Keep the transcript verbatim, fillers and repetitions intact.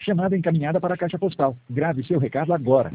Chamada encaminhada para a caixa postal. Grave seu recado agora.